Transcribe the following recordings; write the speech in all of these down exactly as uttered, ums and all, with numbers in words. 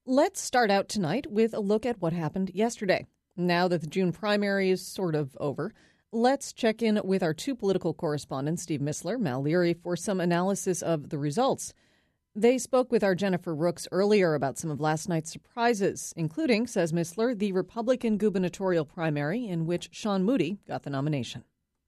Let's start out tonight with a look at what happened yesterday. Now that the June primary is sort of over, let's check in with our two political correspondents, Steve Mistler, Mal Leary, for some analysis of the results. They spoke with our Jennifer Rooks earlier about some of last night's surprises, including, says Mistler, the Republican gubernatorial primary in which Sean Moody got the nomination.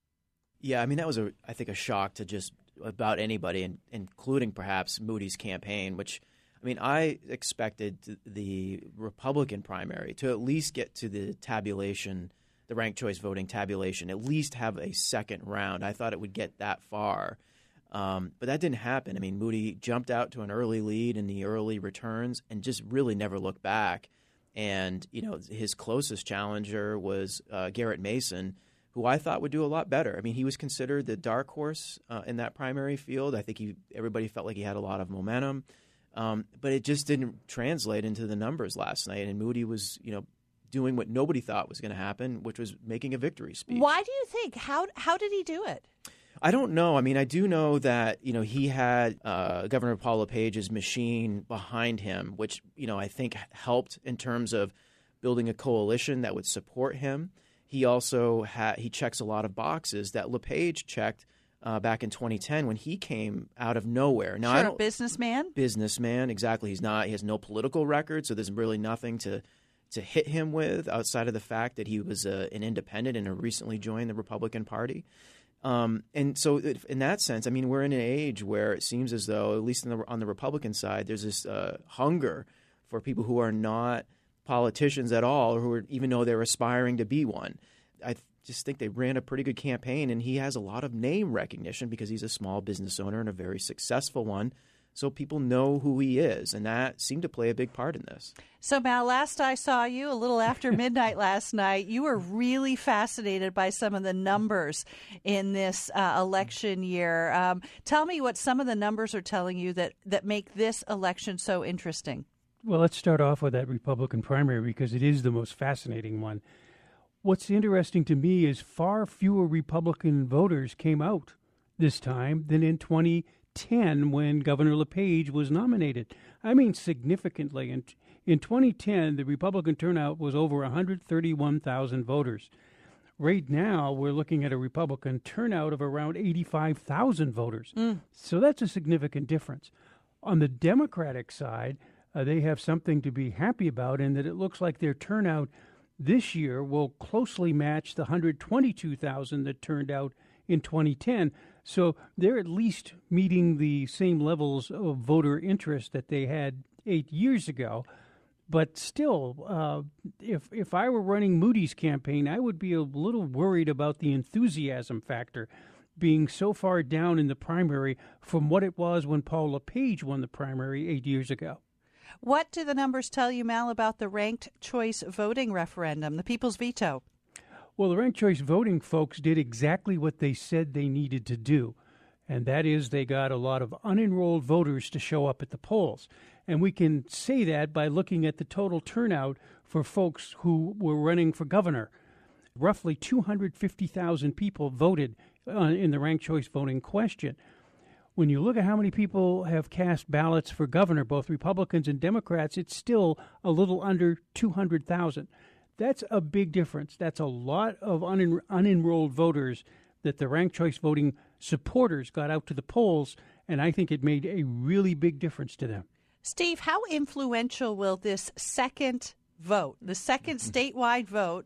Yeah, I mean, that was, a, I think, a shock to just about anybody, and including perhaps Moody's campaign, which, I mean, I expected the Republican primary to at least get to the tabulation, the ranked choice voting tabulation, at least have a second round. I thought it would get that far. Um, but that didn't happen. I mean, Moody jumped out to an early lead in the early returns and just really never looked back. And, you know, his closest challenger was uh, Garrett Mason, who I thought would do a lot better. I mean, he was considered the dark horse uh, in that primary field. I think he everybody felt like he had a lot of momentum. Um, but it just didn't translate into the numbers last night. And Moody was, you know, doing what nobody thought was going to happen, which was making a victory speech. Why do you think? How how did he do it? I don't know. I mean, I do know that, you know, he had uh, Governor Paul LePage's machine behind him, which, you know, I think helped in terms of building a coalition that would support him. He also had he checks a lot of boxes that LePage checked uh, back in twenty ten when he came out of nowhere. Now, sure, I don't, businessman. Businessman, exactly. He's not. He has no political record, so there's really nothing to to hit him with outside of the fact that he was a, an independent and recently joined the Republican Party. Um, and so, in that sense, I mean, we're in an age where it seems as though, at least in the, on the Republican side, there's this uh, hunger for people who are not politicians at all, or who are, even though they're aspiring to be one. I th- just think they ran a pretty good campaign, and he has a lot of name recognition because he's a small business owner and a very successful one. So people know who he is, and that seemed to play a big part in this. So, Mal, last I saw you, a little after midnight last night, you were really fascinated by some of the numbers in this uh, election year. Um, tell me what some of the numbers are telling you that, that make this election so interesting. Well, let's start off with that Republican primary because it is the most fascinating one. What's interesting to me is far fewer Republican voters came out this time than in twenty ten when Governor LePage was nominated. I mean, significantly. In, in twenty ten, the Republican turnout was over one hundred thirty-one thousand voters. Right now, we're looking at a Republican turnout of around eighty-five thousand voters. Mm. So that's a significant difference. On the Democratic side, uh, they have something to be happy about in that it looks like their turnout this year will closely match the one hundred twenty-two thousand that turned out in twenty ten. So they're at least meeting the same levels of voter interest that they had eight years ago. But still, uh, if if I were running Moody's campaign, I would be a little worried about the enthusiasm factor being so far down in the primary from what it was when Paul LePage won the primary eight years ago. What do the numbers tell you, Mal, about the ranked choice voting referendum, the people's veto? Well, the ranked choice voting folks did exactly what they said they needed to do, and that is they got a lot of unenrolled voters to show up at the polls. And we can say that by looking at the total turnout for folks who were running for governor. Roughly two hundred fifty thousand people voted uh, in the ranked choice voting question. When you look at how many people have cast ballots for governor, both Republicans and Democrats, it's still a little under two hundred thousand. That's a big difference. That's a lot of un- unenrolled voters that the ranked choice voting supporters got out to the polls, and I think it made a really big difference to them. Steve, how influential will this second vote, the second statewide vote,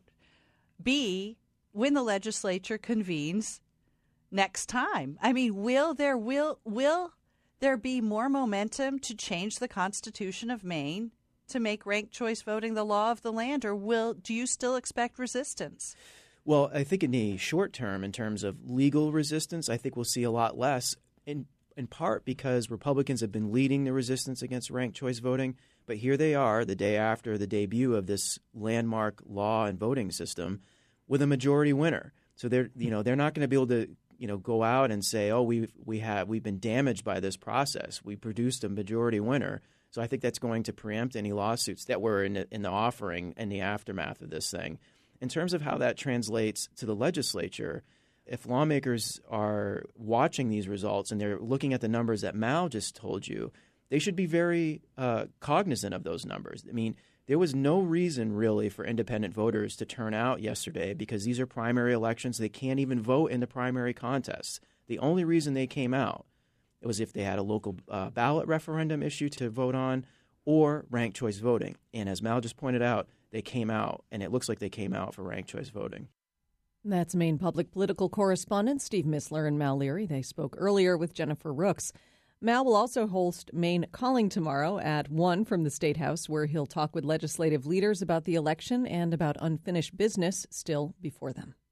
be when the legislature convenes next time? I mean, will there will will there be more momentum to change the Constitution of Maine to make ranked choice voting the law of the land, or will do you still expect resistance? Well, I think in the short term, in terms of legal resistance, I think we'll see a lot less, in in part because Republicans have been leading the resistance against ranked choice voting. But here they are the day after the debut of this landmark law and voting system with a majority winner. So they're you know they're not going to be able to you know go out and say, oh, we've we have we've been damaged by this process. We produced a majority winner. So I think that's going to preempt any lawsuits that were in the, in the offering in the aftermath of this thing. In terms of how that translates to the legislature, if lawmakers are watching these results and they're looking at the numbers that Mal just told you, they should be very uh, cognizant of those numbers. I mean, there was no reason really for independent voters to turn out yesterday because these are primary elections. They can't even vote in the primary contests. The only reason they came out was if they had a local uh, ballot referendum issue to vote on or ranked choice voting. And as Mal just pointed out, they came out, and it looks like they came out for ranked choice voting. That's Maine Public Political Correspondent Steve Missler and Mal Leary. They spoke earlier with Jennifer Rooks. Mal will also host Maine Calling tomorrow at one from the State House, where he'll talk with legislative leaders about the election and about unfinished business still before them.